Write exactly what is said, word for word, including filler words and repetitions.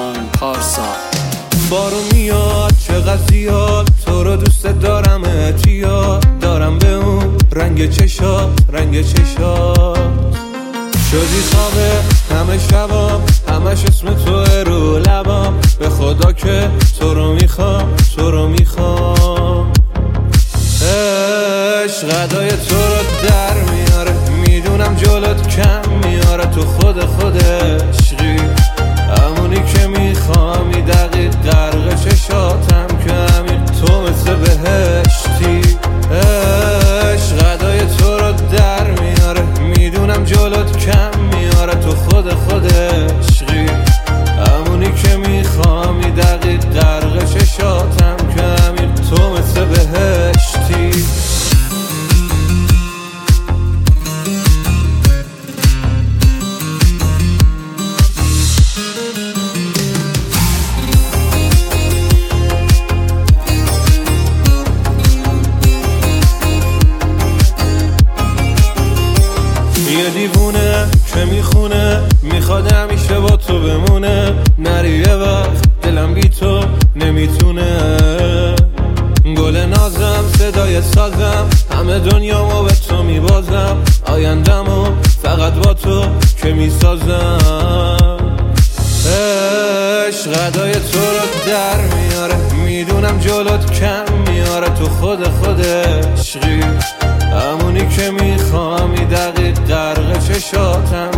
جان پارسا. بارو میاد چقدر زیاد، تو رو دوست دارم اتیاد، دارم به اون رنگ چشات رنگ چشات. شدی خوابه همه شبام، همش اسم توه رو لبام، به خدا که تو رو میخوام تو رو میخوام. عشق ادای تو رو در میاره، میدونم جلوت کم میاره، تو خود خود عشقی همونی که میخوامی، دقیق غرق چشاتم که همین تو مثل بهشتی. عشق ادای تو رو در میاره، میدونم جلوت کم میاره، تو خود خود عشقی همونی که میخوامی، دقیق غرق چشاتم که همین تو مثل بهشتی. یه دیوونه که میخونه، میخواد همیشه با تو بمونه، نری یه وقت دلم بی تو نمیتونه. گل نازم صدای سازم، همه دنیامو به تو میبازم، آیندمو فقط با تو که میسازم. عشق ادای تو رو در میاره، میدونم جلوت کم میاره، تو خود خود عشقی همونی که میخوامی، دقیق غرق چشاتم